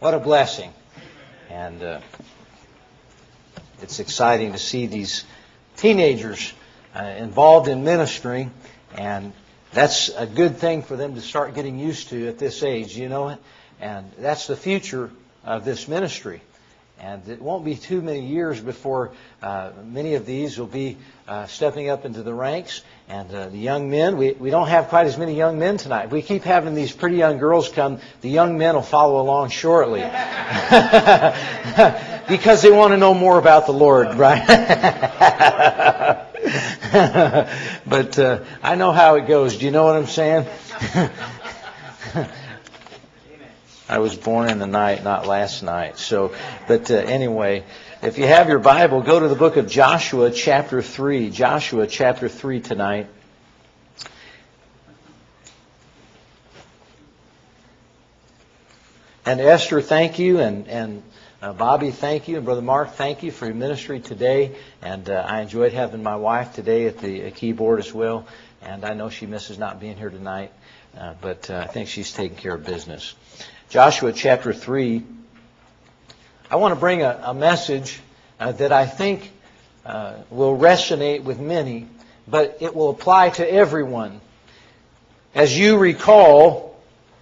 What a blessing. And it's exciting to see these teenagers involved in ministry. And that's a good thing for them to start getting used to at this age, you know. And that's the future of this ministry. And it won't be too many years before many of these will be stepping up into the ranks. And the young men, we don't have quite as many young men tonight. We keep having these pretty young girls come. The young men will follow along shortly. Because they want to know more about the Lord, right? But I know how it goes. Do you know what I'm saying? I was born in the night, not last night. So, but anyway, if you have your Bible, go to the book of Joshua chapter 3. Joshua chapter 3 tonight. And Esther, thank you. And Bobby, thank you. And Brother Mark, thank you for your ministry today. And I enjoyed having my wife today at the keyboard as well. And I know she misses not being here tonight. But I think she's taking care of business. Joshua chapter 3. I want to bring a message that I think will resonate with many, but it will apply to everyone. As you recall,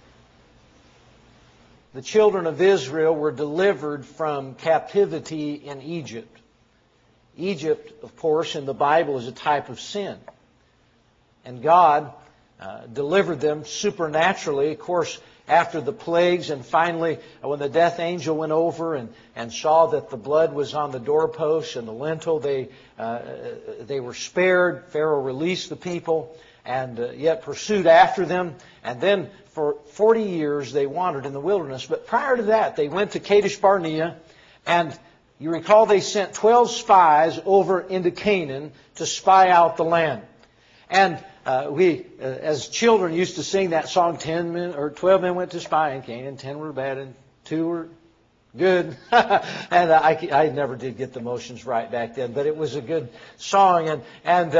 the children of Israel were delivered from captivity in Egypt. Egypt, of course, in the Bible is a type of sin. And God delivered them supernaturally, of course, after the plagues, and finally when the death angel went over and saw that the blood was on the doorpost and the lintel, they were spared. Pharaoh released the people and yet pursued after them. And then for 40 years they wandered in the wilderness. But prior to that, they went to Kadesh Barnea, and you recall they sent 12 spies over into Canaan to spy out the land. And we, as children, used to sing that song, 10 men or 12 men went to spy in Canaan, 10 were bad and 2 were good. And I never did get the motions right back then, but it was a good song. And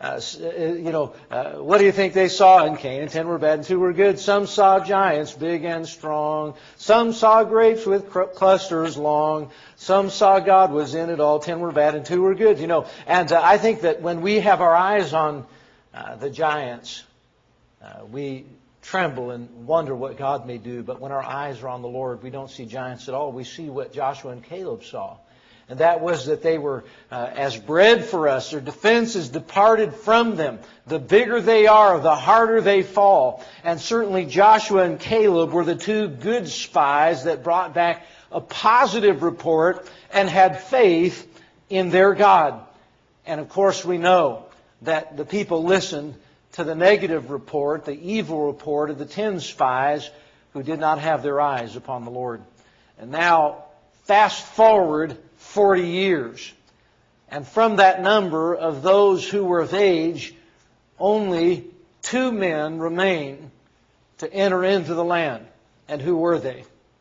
what do you think they saw in Canaan? 10 were bad and 2 were good. Some saw giants big and strong. Some saw grapes with clusters long. Some saw God was in it all. 10 were bad and 2 were good. You know, and I think that when we have our eyes on the giants, we tremble and wonder what God may do. But when our eyes are on the Lord, we don't see giants at all. We see what Joshua and Caleb saw. And that was that they were as bread for us. Their defense is departed from them. The bigger they are, the harder they fall. And certainly Joshua and Caleb were the 2 good spies that brought back a positive report and had faith in their God. And of course we know that the people listened to the negative report, the evil report of the 10 spies who did not have their eyes upon the Lord. And now, fast forward 40 years. And from that number of those who were of age, only 2 men remain to enter into the land. And who were they?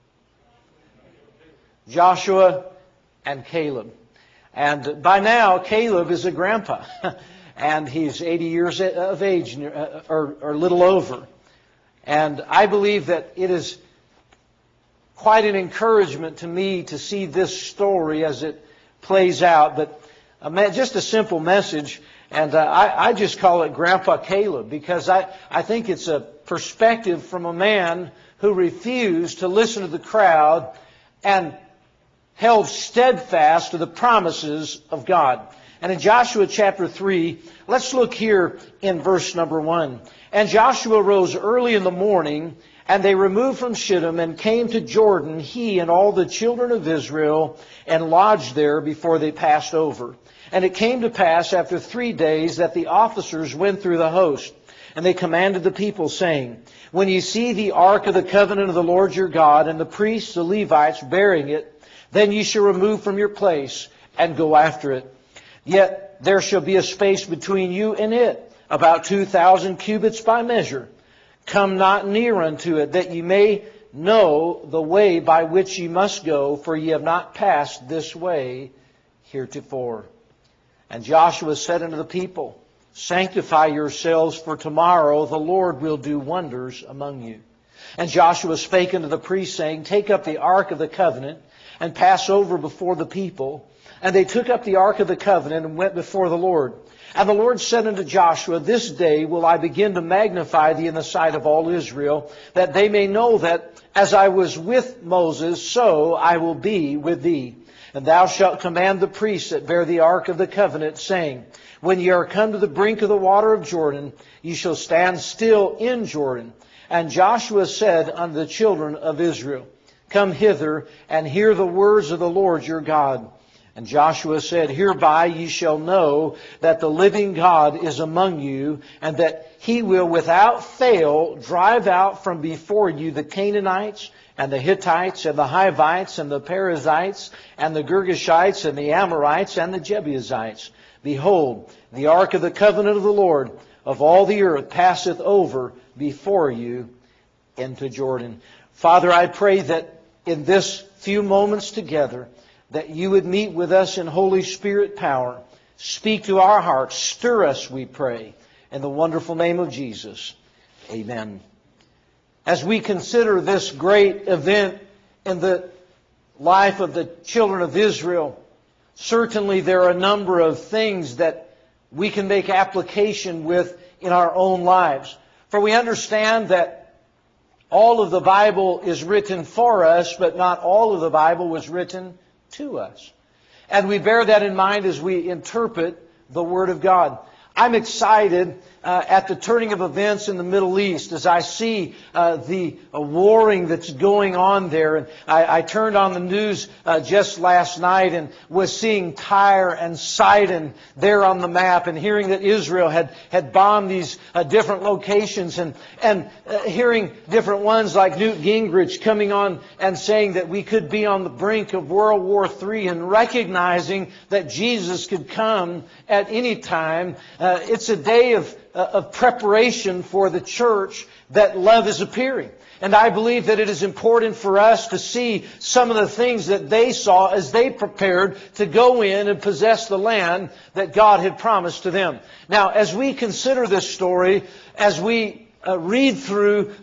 Joshua and Caleb. And by now, Caleb is a grandpa. And he's 80 years of age, or a little over. And I believe that it is quite an encouragement to me to see this story as it plays out. But just a simple message, and I just call it Grandpa Caleb, because I think it's a perspective from a man who refused to listen to the crowd and held steadfast to the promises of God. And in Joshua chapter 3, let's look here in verse number 1. And Joshua rose early in the morning, and they removed from Shittim and came to Jordan, he and all the children of Israel, and lodged there before they passed over. And it came to pass after 3 days that the officers went through the host. And they commanded the people, saying, When ye see the ark of the covenant of the Lord your God, and the priests, the Levites, bearing it, then ye shall remove from your place, and go after it. Yet there shall be a space between you and it, about 2,000 cubits by measure. Come not near unto it, that ye may know the way by which ye must go, for ye have not passed this way heretofore. And Joshua said unto the people, Sanctify yourselves, for tomorrow the Lord will do wonders among you. And Joshua spake unto the priests, saying, Take up the ark of the covenant, and pass over before the people. And they took up the ark of the covenant, and went before the Lord. And the Lord said unto Joshua, This day will I begin to magnify thee in the sight of all Israel, that they may know that as I was with Moses, so I will be with thee. And thou shalt command the priests that bear the ark of the covenant, saying, When ye are come to the brink of the water of Jordan, ye shall stand still in Jordan. And Joshua said unto the children of Israel, Come hither, and hear the words of the Lord your God. And Joshua said, Hereby ye shall know that the living God is among you, and that He will without fail drive out from before you the Canaanites, and the Hittites, and the Hivites, and the Perizzites, and the Girgashites, and the Amorites, and the Jebusites. Behold, the ark of the covenant of the Lord of all the earth passeth over before you into Jordan. Father, I pray that in this few moments together, that you would meet with us in Holy Spirit power. Speak to our hearts. Stir us, we pray. In the wonderful name of Jesus. Amen. As we consider this great event in the life of the children of Israel, certainly there are a number of things that we can make application with in our own lives. For we understand that all of the Bible is written for us, but not all of the Bible was written to us. And we bear that in mind as we interpret the Word of God. I'm excited at the turning of events in the Middle East as I see the warring that's going on there. And I turned on the news just last night and was seeing Tyre and Sidon there on the map, and hearing that Israel had bombed these different locations, and hearing different ones like Newt Gingrich coming on and saying that we could be on the brink of World War III, and recognizing that Jesus could come at any time. It's a day of preparation for the church that love is appearing. And I believe that it is important for us to see some of the things that they saw as they prepared to go in and possess the land that God had promised to them. Now, as we consider this story, as we read through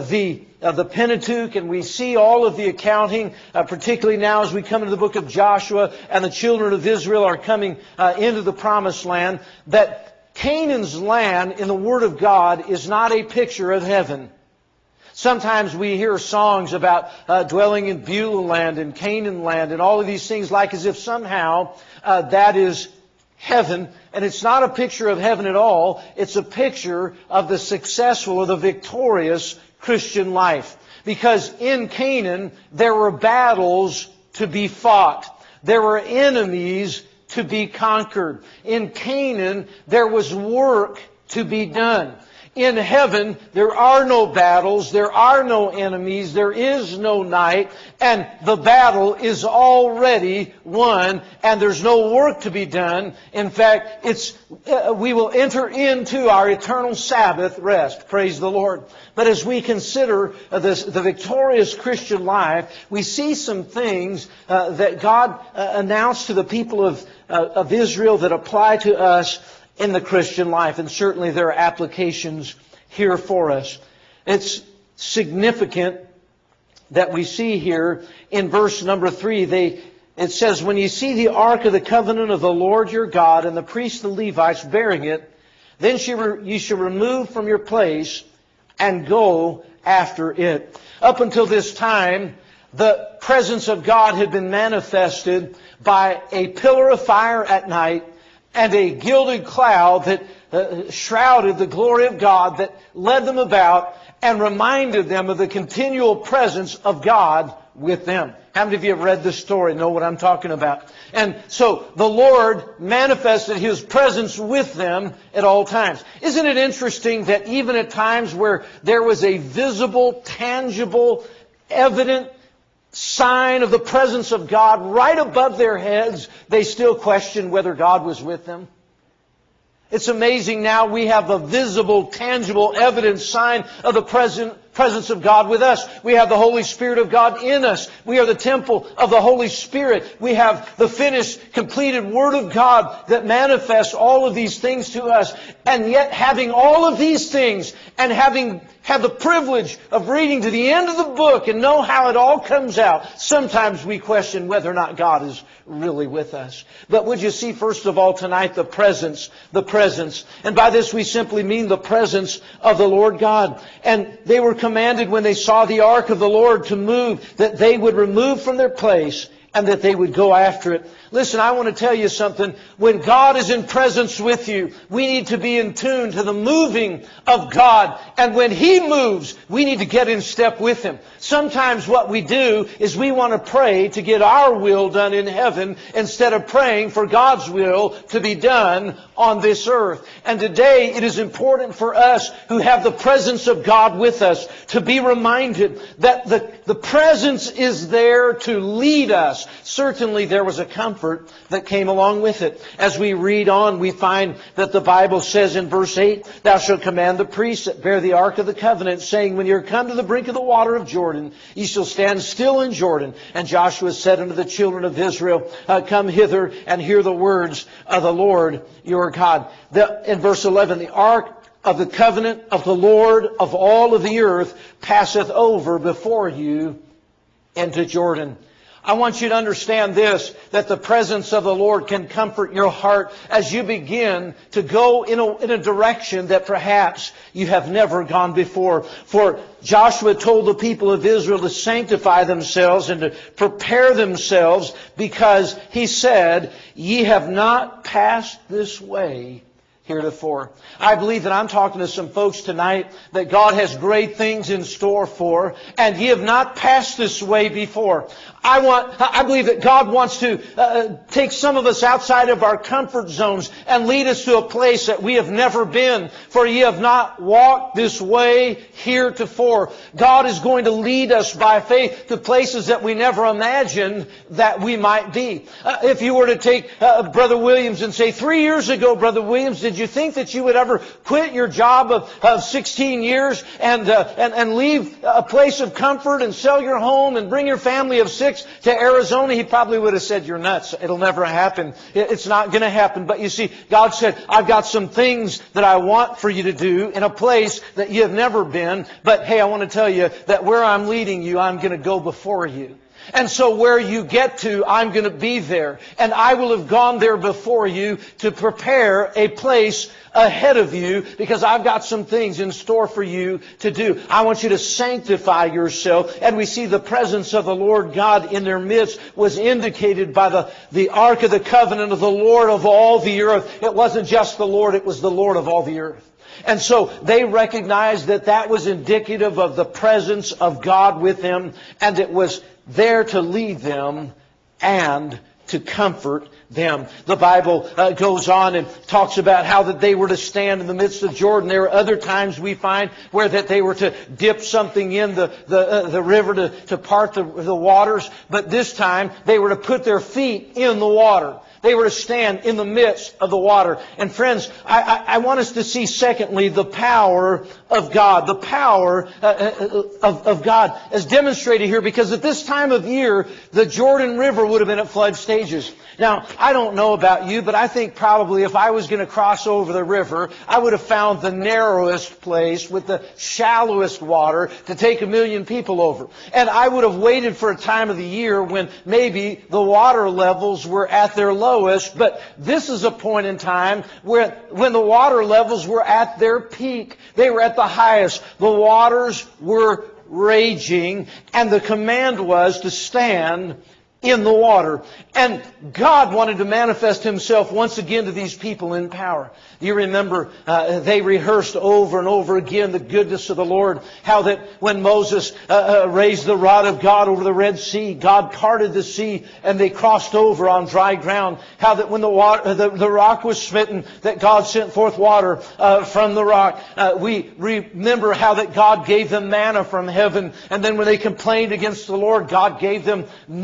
the Pentateuch, and we see all of the accounting, particularly now as we come into the book of Joshua and the children of Israel are coming into the promised land, that Canaan's land in the Word of God is not a picture of heaven. Sometimes we hear songs about dwelling in Beulah land and Canaan land and all of these things, like as if somehow that is heaven. And it's not a picture of heaven at all. It's a picture of the successful or the victorious Christian life. Because in Canaan there were battles to be fought. There were enemies to be conquered. In Canaan, there was work to be done. In heaven, there are no battles, there are no enemies, there is no night, and the battle is already won, and there's no work to be done. In fact, we will enter into our eternal Sabbath rest. Praise the Lord. But as we consider the victorious Christian life, we see some things that God announced to the people of Israel that apply to us in the Christian life. And certainly there are applications here for us. It's significant that we see here in verse number 3, it says, When ye see the ark of the covenant of the Lord your God, and the priests and the Levites bearing it, then ye shall remove from your place and go after it. Up until this time, the presence of God had been manifested by a pillar of fire at night and a gilded cloud that shrouded the glory of God, that led them about and reminded them of the continual presence of God with them. How many of you have read this story and know what I'm talking about? And so the Lord manifested His presence with them at all times. Isn't it interesting that even at times where there was a visible, tangible, evident sign of the presence of God right above their heads, they still questioned whether God was with them? It's amazing now we have a visible, tangible evidence, sign of the presence of God with us. We have the Holy Spirit of God in us. We are the temple of the Holy Spirit. We have the finished, completed Word of God that manifests all of these things to us. And yet having all of these things and having had the privilege of reading to the end of the book and know how it all comes out, sometimes we question whether or not God is really with us. But would you see, first of all, tonight, the presence. And by this we simply mean the presence of the Lord God. And they were commanded when they saw the ark of the Lord to move, that they would remove from their place and that they would go after it. Listen, I want to tell you something. When God is in presence with you, we need to be in tune to the moving of God. And when He moves, we need to get in step with Him. Sometimes what we do is we want to pray to get our will done in heaven instead of praying for God's will to be done on this earth. And today it is important for us who have the presence of God with us to be reminded that the presence is there to lead us. Certainly there was a comfort that came along with it. As we read on, we find that the Bible says in verse 8, "Thou shalt command the priests that bear the ark of the covenant, saying, When you are come to the brink of the water of Jordan, ye shall stand still in Jordan. And Joshua said unto the children of Israel, Come hither and hear the words of the Lord your God." In verse 11, "The ark of the covenant of the Lord of all of the earth passeth over before you into Jordan." I want you to understand this, that the presence of the Lord can comfort your heart as you begin to go in a direction that perhaps you have never gone before. For Joshua told the people of Israel to sanctify themselves and to prepare themselves, because he said, "Ye have not passed this way heretofore." I believe that I'm talking to some folks tonight that God has great things in store for, and ye have not passed this way before. I believe that God wants to take some of us outside of our comfort zones and lead us to a place that we have never been. For ye have not walked this way heretofore. God is going to lead us by faith to places that we never imagined that we might be. If you were to take Brother Williams and say, 3 years ago, Brother Williams, did you think that you would ever quit your job of 16 years and leave a place of comfort and sell your home and bring your family of 6 to Arizona? He probably would have said, "You're nuts. It'll never happen. It's not going to happen." But you see, God said, "I've got some things that I want for you to do in a place that you have never been. But hey, I want to tell you that where I'm leading you, I'm going to go before you. And so where you get to, I'm going to be there. And I will have gone there before you to prepare a place ahead of you, because I've got some things in store for you to do. I want you to sanctify yourself." And we see the presence of the Lord God in their midst was indicated by the Ark of the Covenant of the Lord of all the earth. It wasn't just the Lord, it was the Lord of all the earth. And so they recognized that that was indicative of the presence of God with them, and it was there to lead them and to comfort them. The Bible goes on and talks about how that they were to stand in the midst of Jordan. There are other times we find where that they were to dip something in the river to part the waters. But this time they were to put their feet in the water. They were to stand in the midst of the water. And friends, I want us to see, secondly, the power of God. The power of God as demonstrated here, because at this time of year, the Jordan River would have been at flood stages. Now, I don't know about you, but I think probably if I was going to cross over the river, I would have found the narrowest place with the shallowest water to take 1 million people over. And I would have waited for a time of the year when maybe the water levels were at their lowest. But this is a point in time when the water levels were at their peak. They were at the highest. The waters were raging, and the command was to stand in the water. And God wanted to manifest Himself once again to these people in power. You remember they rehearsed over and over again the goodness of the Lord. How that when Moses raised the rod of God over the Red Sea, God parted the sea and they crossed over on dry ground. How that when the rock was smitten, that God sent forth water from the rock. We remember how that God gave them manna from heaven. And then when they complained against the Lord, God gave them meat to eat.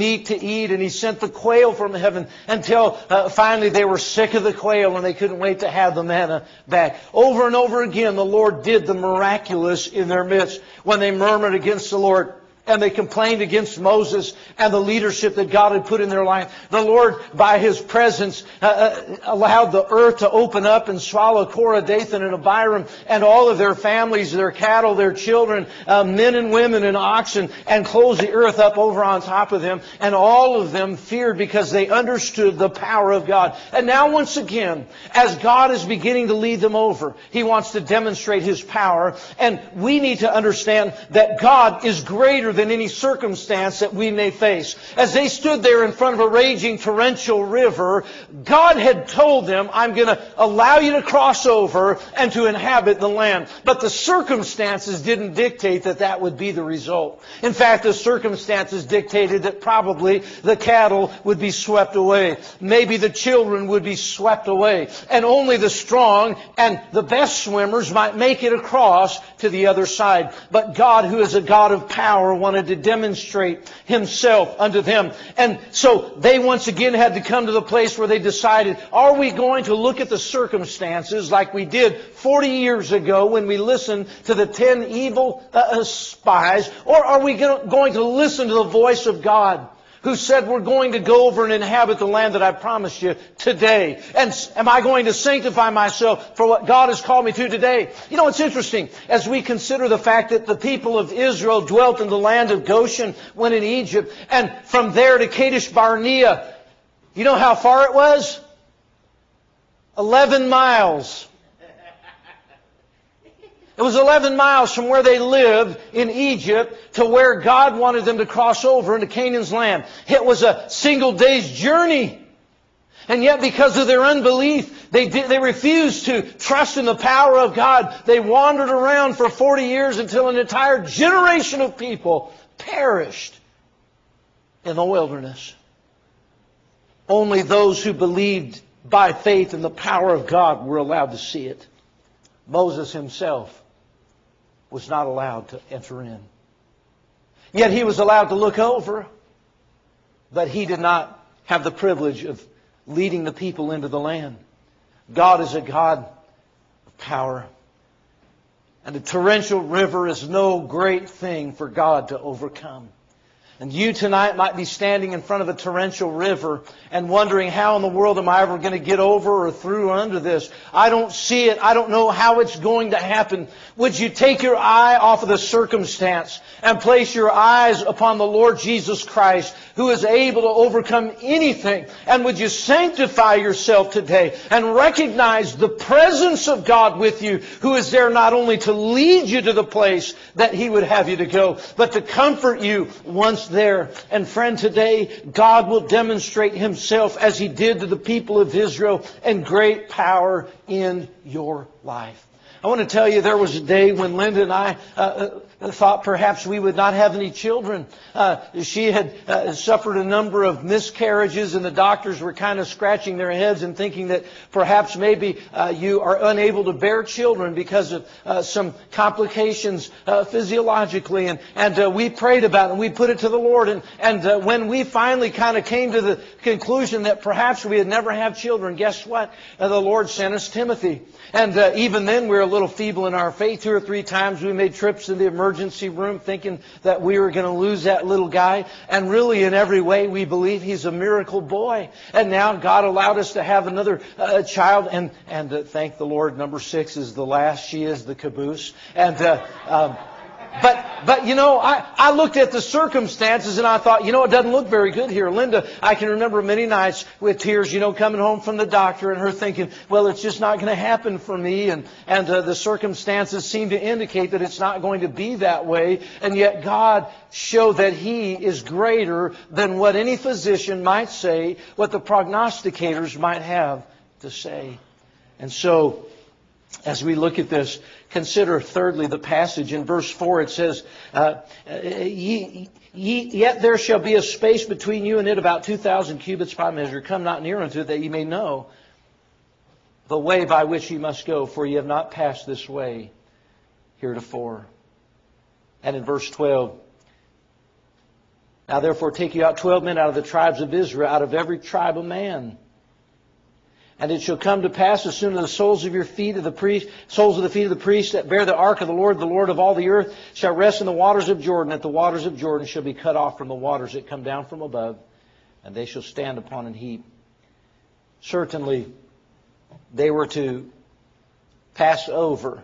eat, and He sent the quail from heaven until finally they were sick of the quail and they couldn't wait to have the manna back. Over and over again, the Lord did the miraculous in their midst when they murmured against the Lord and they complained against Moses and the leadership that God had put in their life. The Lord, by His presence, allowed the earth to open up and swallow Korah, Dathan, and Abiram and all of their families, their cattle, their children, men and women and oxen, and close the earth up over on top of them. And all of them feared because they understood the power of God. And now once again, as God is beginning to lead them over, He wants to demonstrate His power. And we need to understand that God is greater than any circumstance that we may face. As they stood there in front of a raging torrential river, God had told them, I'm going to allow you to cross over and to inhabit the land. But the circumstances didn't dictate that that would be the result. In fact, the circumstances dictated that probably the cattle would be swept away. Maybe the children would be swept away. And only the strong and the best swimmers might make it across to the other side. But God, who is a God of power, wanted to demonstrate Himself unto them. And so they once again had to come to the place where they decided, are we going to look at the circumstances like we did 40 years ago when we listened to the 10 evil spies, or are we going to listen to the voice of God, who said we're going to go over and inhabit the land that I promised you today? And am I going to sanctify myself for what God has called me to today? You know, it's interesting as we consider the fact that the people of Israel dwelt in the land of Goshen when in Egypt, and from there to Kadesh Barnea. You know how far it was? 11 miles. It was 11 miles from where they lived in Egypt to where God wanted them to cross over into Canaan's land. It was a single day's journey. And yet because of their unbelief, they refused to trust in the power of God. They wandered around for 40 years until an entire generation of people perished in the wilderness. Only those who believed by faith in the power of God were allowed to see it. Moses himself was not allowed to enter in. Yet he was allowed to look over, but he did not have the privilege of leading the people into the land. God is a God of power. And a torrential river is no great thing for God to overcome. And you tonight might be standing in front of a torrential river and wondering, how in the world am I ever going to get over or through or under this? I don't see it. I don't know how it's going to happen. Would you take your eye off of the circumstance and place your eyes upon the Lord Jesus Christ, who is able to overcome anything? And would you sanctify yourself today and recognize the presence of God with you, who is there not only to lead you to the place that He would have you to go, but to comfort you once there. And friend, today God will demonstrate Himself as He did to the people of Israel in great power in your life. I want to tell you, there was a day when Linda and I thought perhaps we would not have any children. She had suffered a number of miscarriages, and the doctors were kind of scratching their heads and thinking that perhaps maybe you are unable to bear children because of some complications physiologically. And we prayed about it, and we put it to the Lord. And when we finally kind of came to the conclusion that perhaps we would never have children, guess what? The Lord sent us Timothy. And even then we were a little feeble in our faith. 2 or 3 times we made trips to the emergency room thinking that we were going to lose that little guy. And really in every way we believe he's a miracle boy. And now God allowed us to have another child. And thank the Lord, number 6 is the last. She is the caboose. And But you know, I looked at the circumstances and I thought, you know, it doesn't look very good here. Linda, I can remember many nights with tears, you know, coming home from the doctor and her thinking, well, it's just not going to happen for me. And the circumstances seem to indicate that it's not going to be that way. And yet God showed that He is greater than what any physician might say, what the prognosticators might have to say. And so, as we look at this, consider thirdly the passage in verse 4. It says, Yet there shall be a space between you and it about 2,000 cubits by measure. Come not near unto it, that ye may know the way by which ye must go, for ye have not passed this way heretofore. And in verse 12, Now therefore take you out 12 men out of the tribes of Israel, out of every tribe of man. And it shall come to pass as soon as the soles of the feet of the priests that bear the ark of the Lord of all the earth, shall rest in the waters of Jordan, that the waters of Jordan shall be cut off from the waters that come down from above, and they shall stand upon an heap. Certainly, they were to pass over.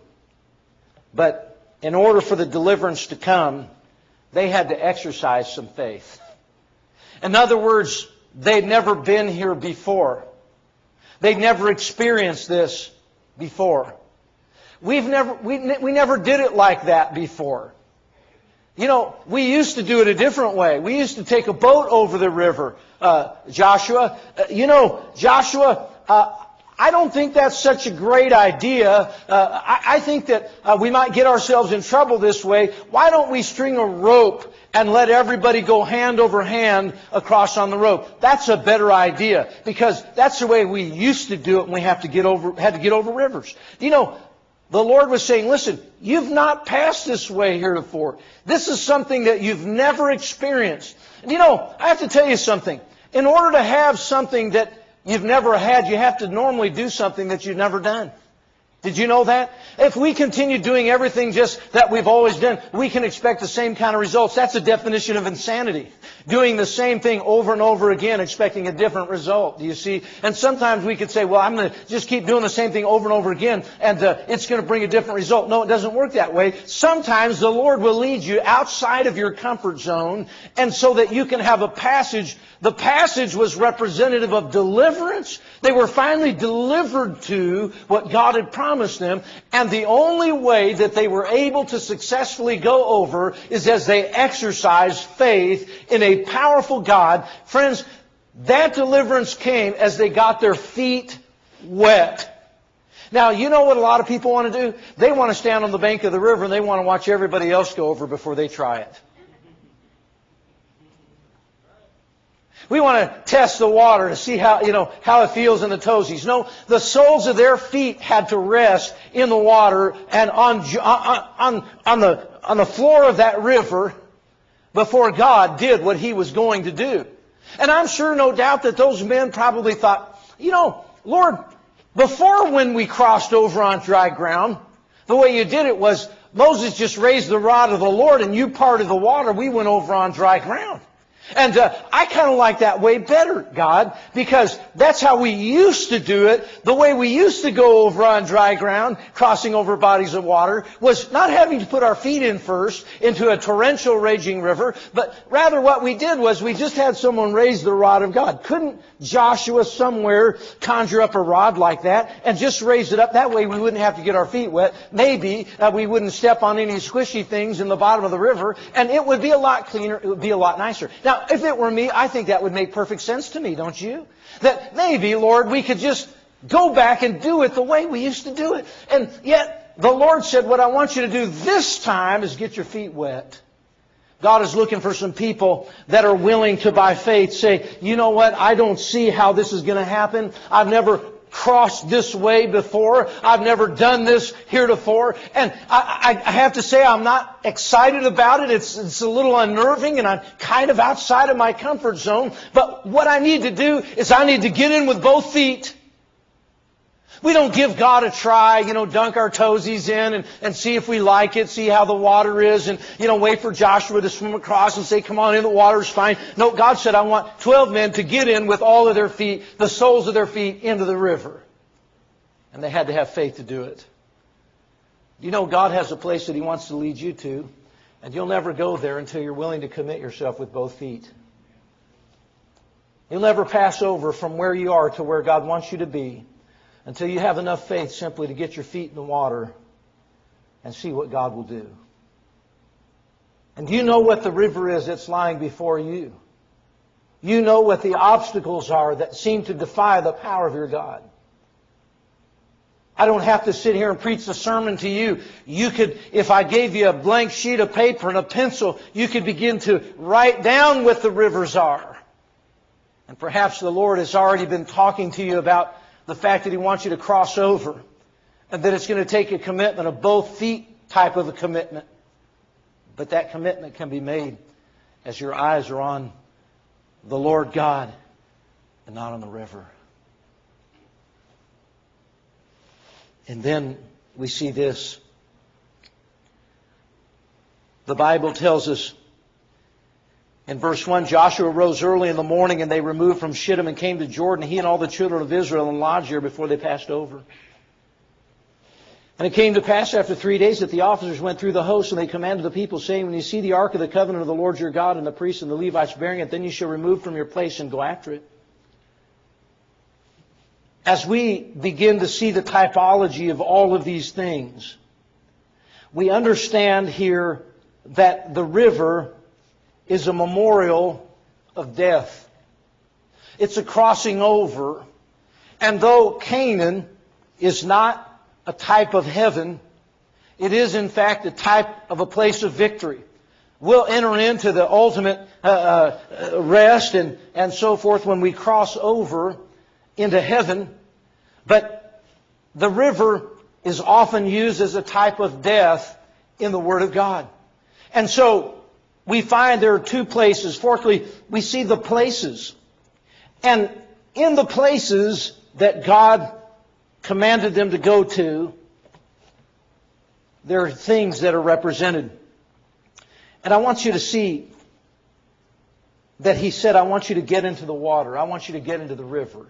But in order for the deliverance to come, they had to exercise some faith. In other words, they'd never been here before. They'd never experienced this before. We never did it like that before. You know, we used to do it a different way. We used to take a boat over the river, Joshua. Joshua, I don't think that's such a great idea. I think that we might get ourselves in trouble this way. Why don't we string a rope and let everybody go hand over hand across on the rope? That's a better idea, because that's the way we used to do it when we had to get over rivers. You know, the Lord was saying, listen, you've not passed this way heretofore. This is something that you've never experienced. And you know, I have to tell you something. In order to have something that you've never had, you have to normally do something that you've never done. Did you know that? If we continue doing everything just that we've always done, we can expect the same kind of results. That's a definition of insanity. Doing the same thing over and over again, expecting a different result. Do you see? And sometimes we could say, well, I'm going to just keep doing the same thing over and over again, and it's going to bring a different result. No, it doesn't work that way. Sometimes the Lord will lead you outside of your comfort zone, and so that you can have a passage. The passage was representative of deliverance. They were finally delivered to what God had promised them. And the only way that they were able to successfully go over is as they exercised faith in a powerful God. Friends, that deliverance came as they got their feet wet. Now, you know what a lot of people want to do? They want to stand on the bank of the river and they want to watch everybody else go over before they try it. We want to test the water to see how it feels in the toesies. No, the soles of their feet had to rest in the water and on the floor of that river before God did what He was going to do. And I'm sure, no doubt, that those men probably thought, Lord, before when we crossed over on dry ground, the way you did it was Moses just raised the rod of the Lord and you parted the water. We went over on dry ground. And I kind of like that way better, God, because that's how we used to do it. The way we used to go over on dry ground, crossing over bodies of water, was not having to put our feet in first into a torrential raging river, but rather what we did was we just had someone raise the rod of God. Couldn't Joshua somewhere conjure up a rod like that and just raise it up? That way we wouldn't have to get our feet wet. Maybe we wouldn't step on any squishy things in the bottom of the river, and it would be a lot cleaner, it would be a lot nicer. Now, if it were me, I think that would make perfect sense to me, don't you? That maybe, Lord, we could just go back and do it the way we used to do it. And yet, the Lord said, what I want you to do this time is get your feet wet. God is looking for some people that are willing to, by faith, say, you know what, I don't see how this is going to happen. I've never crossed this way before. I've never done this heretofore. And I have to say I'm not excited about it. It's a little unnerving and I'm kind of outside of my comfort zone. But what I need to do is I need to get in with both feet. We don't give God a try, dunk our toesies in and see if we like it, see how the water is, and, wait for Joshua to swim across and say, come on in, the water's fine. No, God said, I want 12 men to get in with all of their feet, the soles of their feet, into the river. And they had to have faith to do it. God has a place that He wants to lead you to, and you'll never go there until you're willing to commit yourself with both feet. You'll never pass over from where you are to where God wants you to be until you have enough faith simply to get your feet in the water and see what God will do. And you know what the river is that's lying before you. You know what the obstacles are that seem to defy the power of your God. I don't have to sit here and preach the sermon to you. You could, if I gave you a blank sheet of paper and a pencil, you could begin to write down what the rivers are. And perhaps the Lord has already been talking to you about the fact that He wants you to cross over, and that it's going to take a commitment, a both feet type of a commitment. But that commitment can be made as your eyes are on the Lord God and not on the river. And then we see this. The Bible tells us in verse 1, Joshua rose early in the morning, and they removed from Shittim and came to Jordan, he and all the children of Israel, and lodged there before they passed over. And it came to pass after 3 days that the officers went through the host, and they commanded the people, saying, when you see the ark of the covenant of the Lord your God, and the priests and the Levites bearing it, then you shall remove from your place and go after it. As we begin to see the typology of all of these things, we understand here that the river is a memorial of death. It's a crossing over. And though Canaan is not a type of heaven, it is in fact a type of a place of victory. We'll enter into the ultimate rest and so forth when we cross over into heaven. But the river is often used as a type of death in the Word of God. And so we find there are two places. Fourthly, we see the places. And in the places that God commanded them to go to, there are things that are represented. And I want you to see that He said, I want you to get into the water. I want you to get into the river.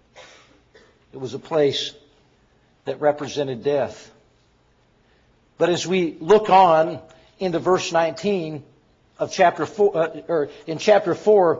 It was a place that represented death. But as we look on into verse 19 of chapter 4, or in chapter 4,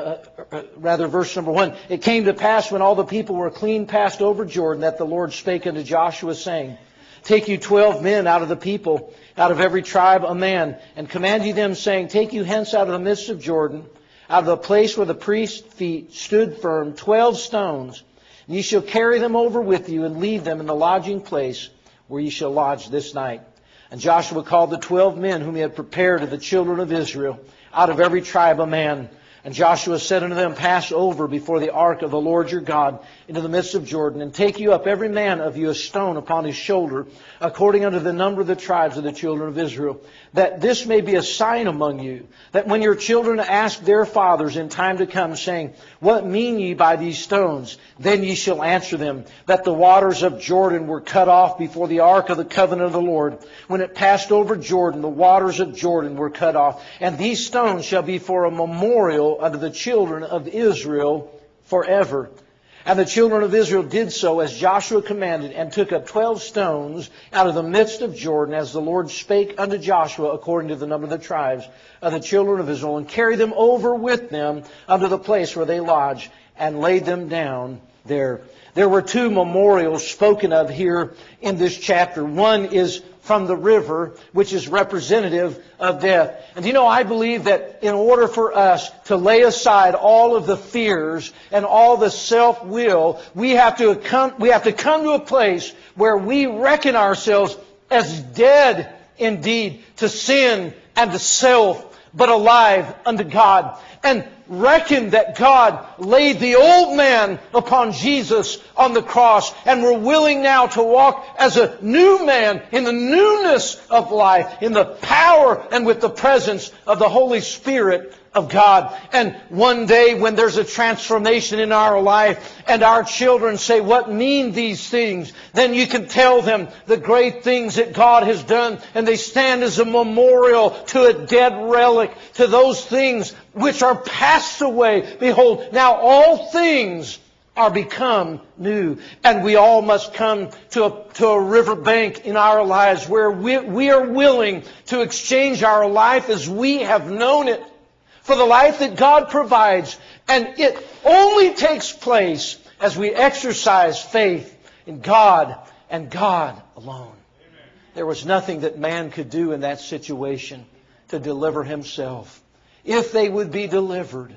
verse number 1, it came to pass when all the people were clean passed over Jordan that the Lord spake unto Joshua, saying, take you 12 men out of the people, out of every tribe a man, and command ye them, saying, take you hence out of the midst of Jordan, out of the place where the priest's feet stood firm, 12 stones, and ye shall carry them over with you, and leave them in the lodging place where ye shall lodge this night. And Joshua called the 12 men whom he had prepared of the children of Israel, out of every tribe a man. And Joshua said unto them, pass over before the ark of the Lord your God into the midst of Jordan, and take you up every man of you a stone upon his shoulder, according unto the number of the tribes of the children of Israel, that this may be a sign among you, that when your children ask their fathers in time to come, saying, what mean ye by these stones? Then ye shall answer them, that the waters of Jordan were cut off before the ark of the covenant of the Lord. When it passed over Jordan, the waters of Jordan were cut off. And these stones shall be for a memorial unto the children of Israel forever. And the children of Israel did so as Joshua commanded, and took up 12 stones out of the midst of Jordan, as the Lord spake unto Joshua, according to the number of the tribes of the children of Israel, and carried them over with them unto the place where they lodged, and laid them down there. There were two memorials spoken of here in this chapter. One is from the river, which is representative of death. And I believe that in order for us to lay aside all of the fears and all the self-will, we have to come to a place where we reckon ourselves as dead indeed to sin and to self, but alive unto God. And reckon that God laid the old man upon Jesus on the cross, and we're willing now to walk as a new man in the newness of life, in the power and with the presence of the Holy Spirit of God. And one day when there's a transformation in our life and our children say, what mean these things? Then you can tell them the great things that God has done, and they stand as a memorial to a dead relic, to those things which are passed away. Behold, now all things are become new. And we all must come to a riverbank in our lives where we are willing to exchange our life as we have known it for the life that God provides. And it only takes place as we exercise faith in God and God alone. Amen. There was nothing that man could do in that situation to deliver himself. If they would be delivered,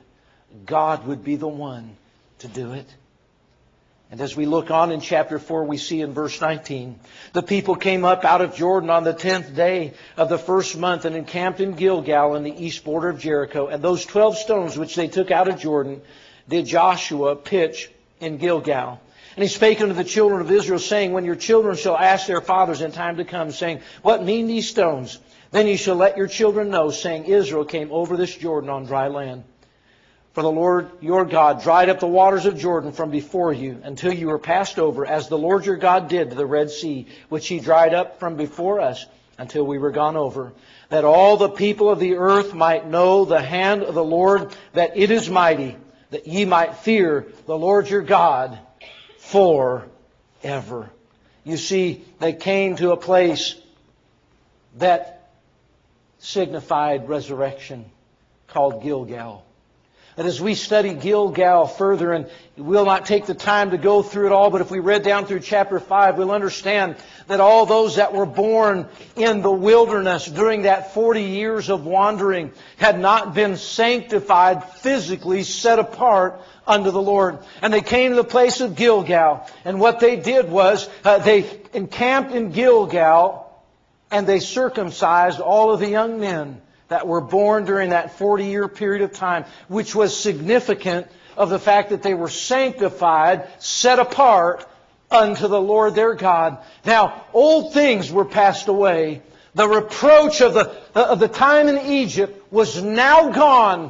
God would be the one to do it. And as we look on in chapter 4, we see in verse 19, the people came up out of Jordan on the 10th day of the first month and encamped in Gilgal in the east border of Jericho. And those 12 stones which they took out of Jordan did Joshua pitch in Gilgal. And he spake unto the children of Israel, saying, when your children shall ask their fathers in time to come, saying, what mean these stones? Then ye shall let your children know, saying, Israel came over this Jordan on dry land. For the Lord your God dried up the waters of Jordan from before you until you were passed over, as the Lord your God did to the Red Sea, which He dried up from before us until we were gone over, that all the people of the earth might know the hand of the Lord, that it is mighty, that ye might fear the Lord your God forever. You see, they came to a place that signified resurrection, called Gilgal. And as we study Gilgal further, and we'll not take the time to go through it all, but if we read down through chapter 5, we'll understand that all those that were born in the wilderness during that 40 years of wandering had not been sanctified, physically set apart unto the Lord. And they came to the place of Gilgal. And what they did was, they encamped in Gilgal, and they circumcised all of the young men that were born during that 40-year period of time, which was significant of the fact that they were sanctified, set apart unto the Lord their God. Now, old things were passed away. The reproach of the time in Egypt was now gone.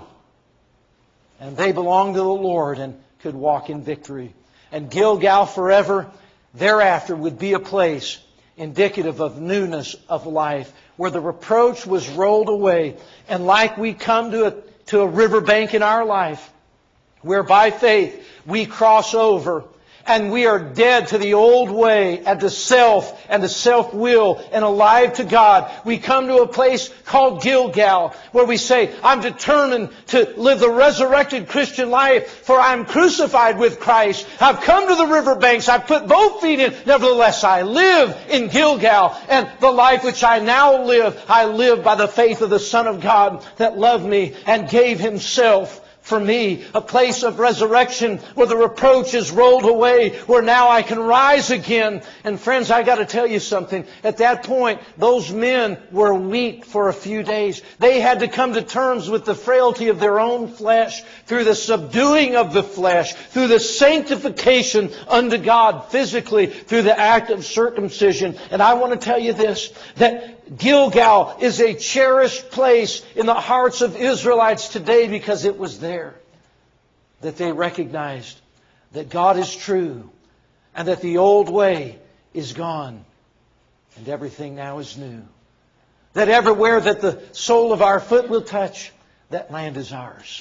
And they belonged to the Lord and could walk in victory. And Gilgal forever thereafter would be a place indicative of newness of life, where the reproach was rolled away. And like we come to a riverbank in our life, where by faith we cross over, and we are dead to the old way and to self and to self-will and alive to God. We come to a place called Gilgal, where we say, I'm determined to live the resurrected Christian life, for I'm crucified with Christ. I've come to the riverbanks. I've put both feet in. Nevertheless, I live in Gilgal. And the life which I now live, I live by the faith of the Son of God that loved me and gave Himself for me, a place of resurrection where the reproach is rolled away, where now I can rise again. And friends, I got to tell you something. At that point, those men were weak for a few days. They had to come to terms with the frailty of their own flesh through the subduing of the flesh, through the sanctification unto God physically, through the act of circumcision. And I want to tell you this, that Gilgal is a cherished place in the hearts of Israelites today because it was there that they recognized that God is true and that the old way is gone and everything now is new. That everywhere that the sole of our foot will touch, that land is ours.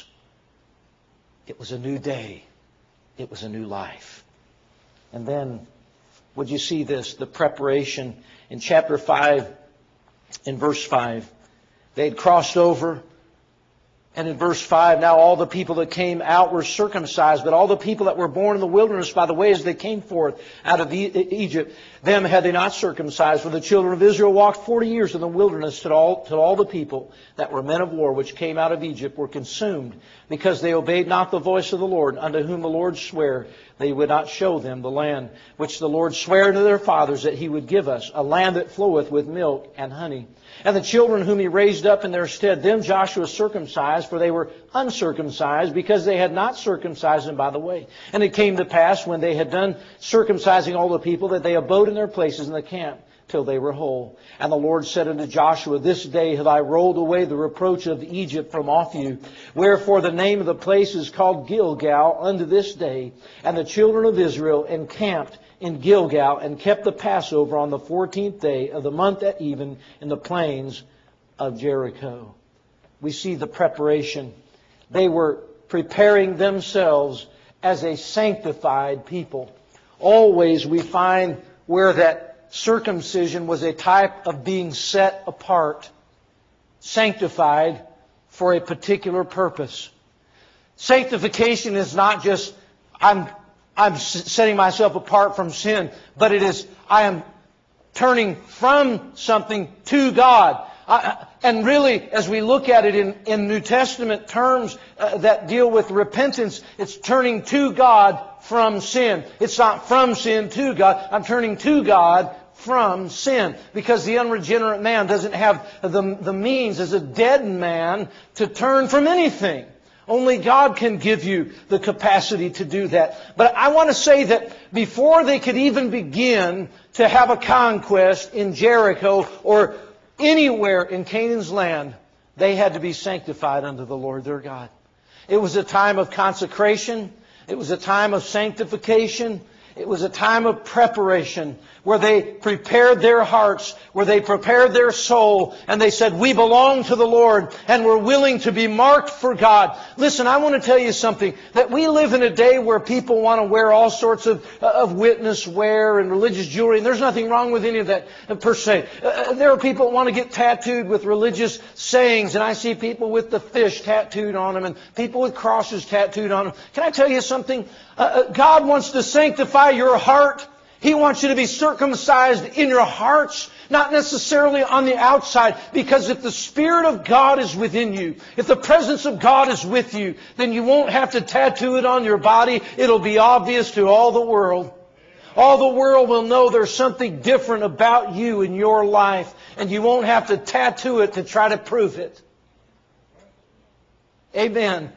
It was a new day. It was a new life. And then, would you see this? The preparation in chapter 5. In verse 5, they had crossed over. And in verse 5, now all the people that came out were circumcised, but all the people that were born in the wilderness by the way as they came forth out of Egypt, them had they not circumcised. For the children of Israel walked 40 years in the wilderness till all the people that were men of war which came out of Egypt were consumed, because they obeyed not the voice of the Lord, unto whom the Lord sware they would not show them the land which the Lord sware to their fathers that He would give us, a land that floweth with milk and honey. And the children whom He raised up in their stead, them Joshua circumcised, for they were uncircumcised, because they had not circumcised them by the way. And it came to pass, when they had done circumcising all the people, that they abode in their places in the camp till they were whole. And the Lord said unto Joshua, this day have I rolled away the reproach of Egypt from off you. Wherefore the name of the place is called Gilgal unto this day. And the children of Israel encamped in Gilgal, and kept the Passover on the 14th day of the month at even in the plains of Jericho. We see the preparation. They were preparing themselves as a sanctified people. Always we find where that circumcision was a type of being set apart, sanctified for a particular purpose. Sanctification is not just, I'm setting myself apart from sin, but it is, I am turning from something to God. And really, as we look at it in New Testament terms that deal with repentance, it's turning to God from sin. It's not from sin to God. I'm turning to God from sin. Because the unregenerate man doesn't have the means as a dead man to turn from anything. Only God can give you the capacity to do that. But I want to say that before they could even begin to have a conquest in Jericho or anywhere in Canaan's land, they had to be sanctified unto the Lord their God. It was a time of consecration. It was a time of sanctification. It was a time of preparation where they prepared their hearts, where they prepared their soul, and they said, we belong to the Lord, and we're willing to be marked for God. Listen, I want to tell you something, that we live in a day where people want to wear all sorts of witness wear and religious jewelry, and there's nothing wrong with any of that per se. There are people that want to get tattooed with religious sayings, and I see people with the fish tattooed on them, and people with crosses tattooed on them. Can I tell you something? God wants to sanctify your heart. He wants you to be circumcised in your hearts, not necessarily on the outside. Because if the Spirit of God is within you, if the presence of God is with you, then you won't have to tattoo it on your body. It'll be obvious to all the world. All the world will know there's something different about you in your life, and you won't have to tattoo it to try to prove it. Amen.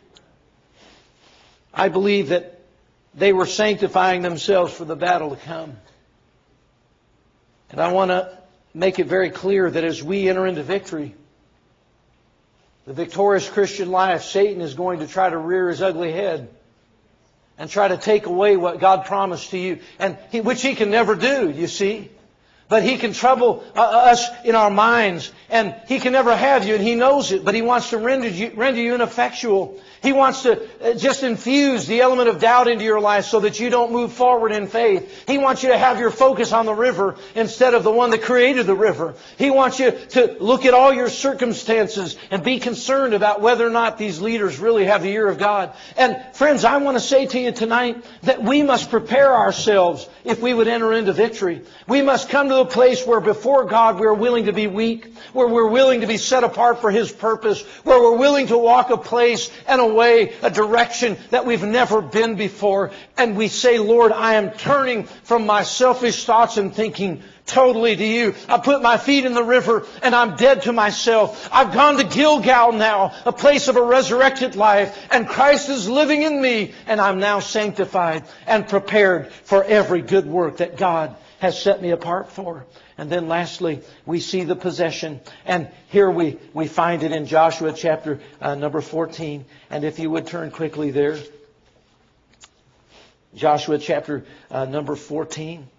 I believe that they were sanctifying themselves for the battle to come. And I want to make it very clear that as we enter into victory, the victorious Christian life, Satan is going to try to rear his ugly head and try to take away what God promised to you, and which he can never do, you see. But he can trouble us in our minds, and he can never have you, and he knows it, but he wants to render you ineffectual. He wants to just infuse the element of doubt into your life so that you don't move forward in faith. He wants you to have your focus on the river instead of the one that created the river. He wants you to look at all your circumstances and be concerned about whether or not these leaders really have the ear of God. And friends, I want to say to you tonight that we must prepare ourselves if we would enter into victory. We must come to a place where before God we're willing to be weak, where we're willing to be set apart for His purpose, where we're willing to walk a place and a way, a direction that we've never been before. And we say, Lord, I am turning from my selfish thoughts and thinking totally to You. I put my feet in the river and I'm dead to myself. I've gone to Gilgal now, a place of a resurrected life, and Christ is living in me, and I'm now sanctified and prepared for every good work that God has set me apart for. And then lastly, we see the possession. And here we find it in Joshua chapter number 14. And if you would turn quickly there. Joshua chapter number 14.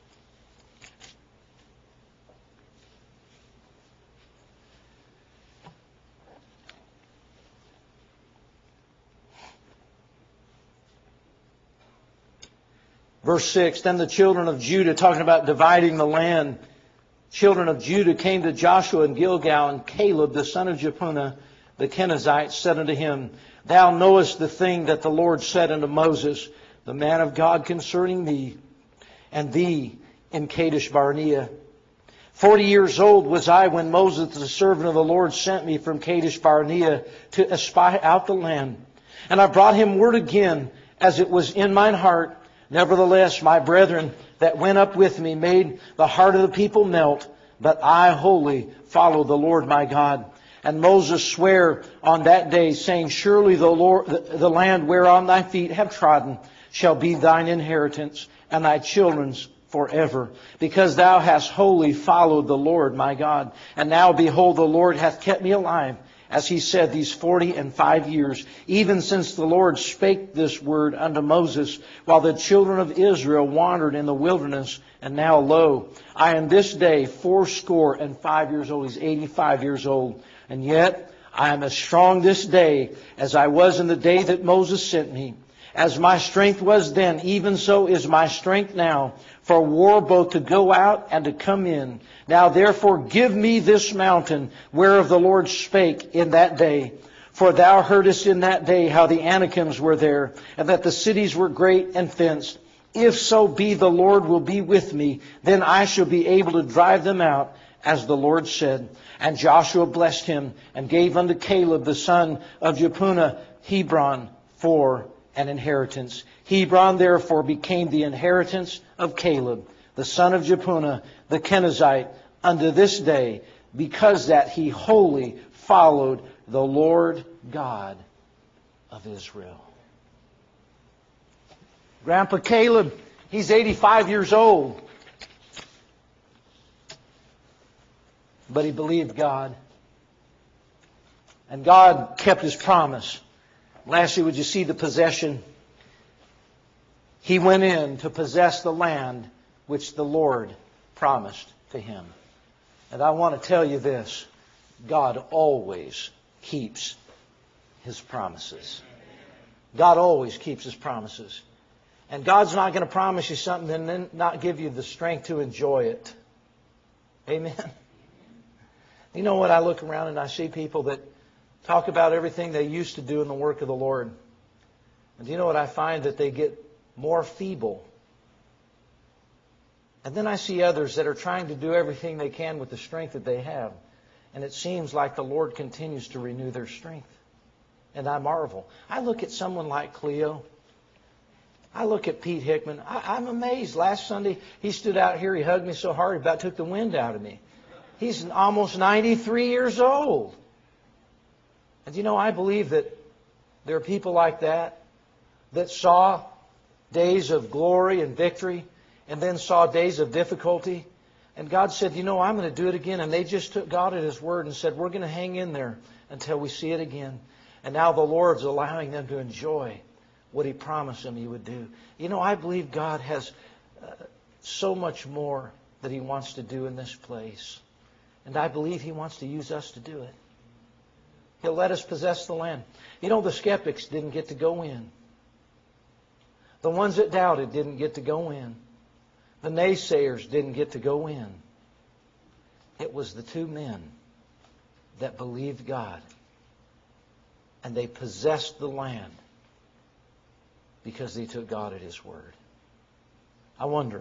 Verse 6, then the children of Judah, talking about dividing the land, children of Judah came to Joshua in Gilgal, and Caleb, the son of Jephunneh, the Kenizzite, said unto him, Thou knowest the thing that the Lord said unto Moses, the man of God, concerning me and thee in Kadesh Barnea. 40 years old was I when Moses, the servant of the Lord, sent me from Kadesh Barnea to espy out the land. And I brought him word again, as it was in mine heart. Nevertheless, my brethren that went up with me made the heart of the people melt, but I wholly followed the Lord my God. And Moses sware on that day, saying, Surely the land whereon thy feet have trodden shall be thine inheritance, and thy children's forever, because thou hast wholly followed the Lord my God. And now, behold, the Lord hath kept me alive, as He said, these 45 years, even since the Lord spake this word unto Moses, while the children of Israel wandered in the wilderness. And now, lo, I am this day 85 years old. He's 85 years old. And yet, I am as strong this day as I was in the day that Moses sent me. As my strength was then, even so is my strength now, for war both to go out and to come in. Now therefore give me this mountain, whereof the Lord spake in that day. For thou heardest in that day how the Anakims were there, and that the cities were great and fenced. If so be the Lord will be with me, then I shall be able to drive them out, as the Lord said. And Joshua blessed him, and gave unto Caleb the son of Jephunneh Hebron for an inheritance. Hebron therefore became the inheritance of Caleb, the son of Jephunneh, the Kenizzite, unto this day, because that he wholly followed the Lord God of Israel. Grandpa Caleb, he's 85 years old. But he believed God. And God kept His promise. Lastly, would you see the possession? He went in to possess the land which the Lord promised to him. And I want to tell you this. God always keeps His promises. God always keeps His promises. And God's not going to promise you something and then not give you the strength to enjoy it. Amen. You know what? I look around and I see people that talk about everything they used to do in the work of the Lord. And do you know what I find? That they get more feeble. And then I see others that are trying to do everything they can with the strength that they have. And it seems like the Lord continues to renew their strength. And I marvel. I look at someone like Cleo. I look at Pete Hickman. I'm amazed. Last Sunday, he stood out here. He hugged me so hard, he about took the wind out of me. He's almost 93 years old. And you know, I believe that there are people like that saw days of glory and victory and then saw days of difficulty. And God said, you know, I'm going to do it again. And they just took God at His word and said, we're going to hang in there until we see it again. And now the Lord's allowing them to enjoy what He promised them He would do. You know, I believe God has so much more that He wants to do in this place. And I believe He wants to use us to do it. He'll let us possess the land. You know, the skeptics didn't get to go in. The ones that doubted didn't get to go in. The naysayers didn't get to go in. It was the two men that believed God. And they possessed the land because they took God at His word. I wonder,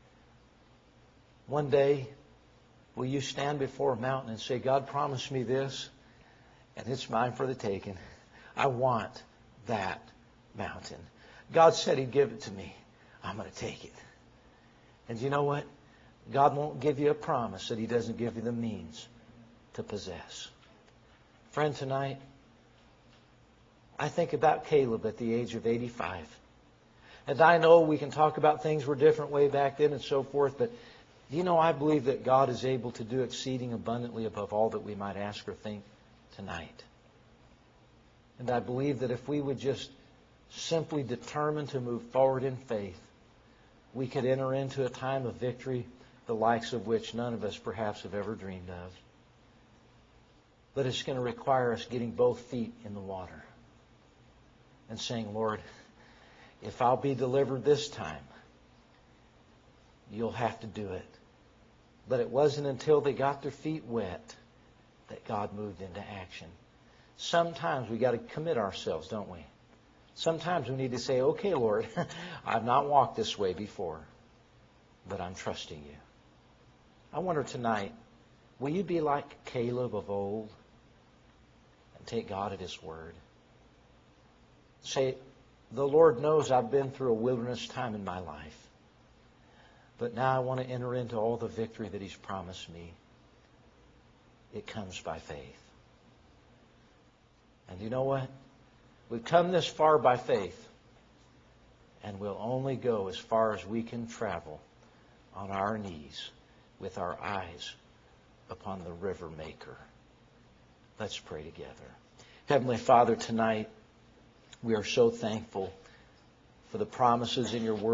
one day, will you stand before a mountain and say, God promised me this, and it's mine for the taking. I want that mountain. God said He'd give it to me. I'm going to take it. And you know what? God won't give you a promise that He doesn't give you the means to possess. Friend, tonight, I think about Caleb at the age of 85. And I know we can talk about things were different way back then and so forth, but you know, I believe that God is able to do exceeding abundantly above all that we might ask or think tonight. And I believe that if we would just simply determine to move forward in faith, we could enter into a time of victory, the likes of which none of us perhaps have ever dreamed of. But it's going to require us getting both feet in the water and saying, Lord, if I'll be delivered this time, you'll have to do it. But it wasn't until they got their feet wet that God moved into action. Sometimes we got to commit ourselves, don't we? Sometimes we need to say, okay, Lord, I've not walked this way before, but I'm trusting you. I wonder tonight, will you be like Caleb of old and take God at His word? Say, the Lord knows I've been through a wilderness time in my life, but now I want to enter into all the victory that He's promised me. It comes by faith. And you know what? We've come this far by faith, and we'll only go as far as we can travel on our knees with our eyes upon the river maker. Let's pray together. Heavenly Father, tonight we are so thankful for the promises in your word.